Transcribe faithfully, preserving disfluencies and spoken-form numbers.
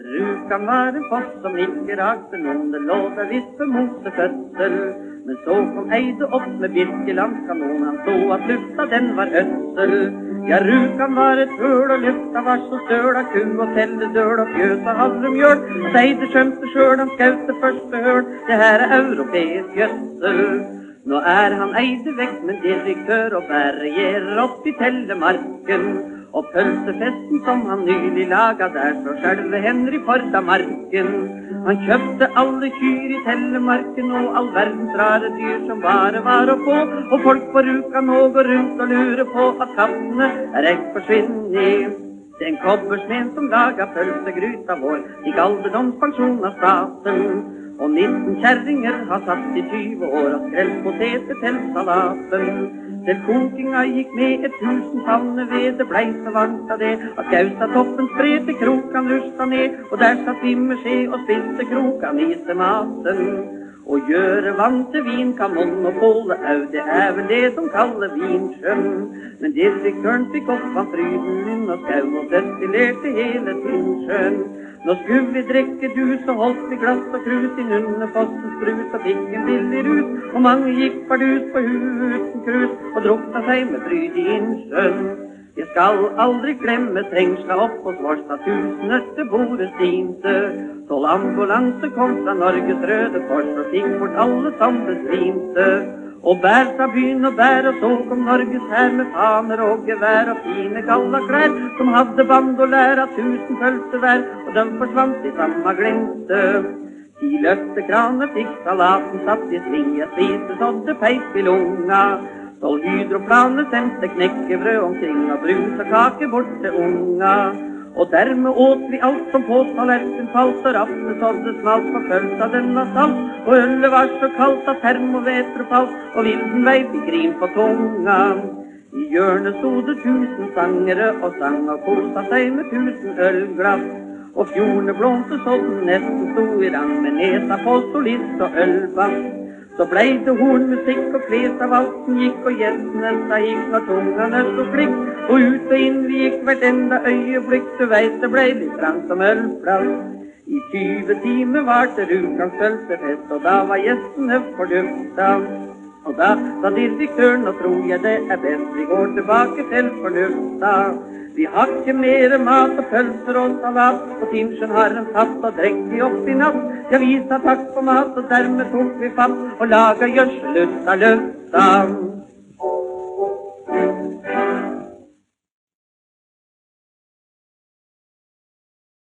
Rukan var en post som ikke rakte noen, det lå der visst for mosefødsel. Men så kom Eide opp med Birkelandskanon, han så at lufta den var ødsel. Ja, Rukan var et høl, og lufta var så støl av ku og telledøl og fjøs og halvrumjøl. Og Eide skjønte sjøl, han skaut det første høl, det her er europeisk gjødsel. Nå er han Eide vekk, men direktør og bergjerer opp i Telemarken. Og pølsefesten som han nylig laga, der så selve Henry Forda marken. Han kjøpte alle kyr i Telemarken og all verdens rare dyr som bare var å få. Og folk på Rukan nå går rundt og lurer på at kattene er egg forsvinner. Den kobbersmed som laga pølsegryta vår, fikk alderdomspensjon av staten. Og nitten kjerringer har satt i tyve år og skrelt poteter til salaten. Til kokinga gikk med et tusen panne ved, det blei så varmt av det at Gaustatoppen spredte krokan rusta ned, og der satt vi med skje og spiste krokan i seg maten. Og gjøre vann til vin kan monopolet au, det er vel det som kaller vinsjøen. Men direktøren fikk opp av fryden min og skau og destillerte hele Tinnsjøen. Nå skulle vi drikke dus og holdt vi glass og krus i Nunnefossens brus og fikk en billig rus, og mange gikk bardus på huten krus og drukna seg med fryd i innsjøen. Jeg skal aldri glemme trengsla opp hos Vorstad, tusener til bordet stinte. Tolv ambulanse kom fra Norges Røde Kors og fikk bort alle som besvimte. Og bær fra byen og bær, og så kom Norges her med faner og gevær og fine galla klær, som hadde bandolær av tusen pølser hver, og de forsvant i samme glemte. Ti løftekraner fikk salaten satt i sving, jeg spiste sådde peip i lunga. Tolv hydroplaner sendte knekkebrød omkring, og brus og kake bort til unga. Og dermed åt vi alt som på tallerken falt, og raffene sådde smalt på pølsa, den var salt, og ølet var så kaldt at termometer falt, og vilden veip i grin på tunga. I hjørnet stod det tusen sangere og sang og kosa seg med tusen ølglass, og fjordene blåste så den nesten stod i rang med nesa på solist og ølbass. Så blei det hornmusikk og kles av valsen gikk, og gjestene sa gikk når tunga nøst og flikk, og ut og inn vi gikk hvert enda øyeblikk, du veit det blei litt trangt som ølplass. I tyve timer var det Rukans pølsefest, og da var gjestene fordufta. Og da sa direktøren, og tror jeg det er best, vi går tilbake til fornufta. Vi har ikke mere mat og pølser og salat, og Tinnsjøen har en tatt og drekk vi opp i natt. Ja, vi sa takk for mat, og dermed tok vi fatt og laga gjødsel ut av lufta.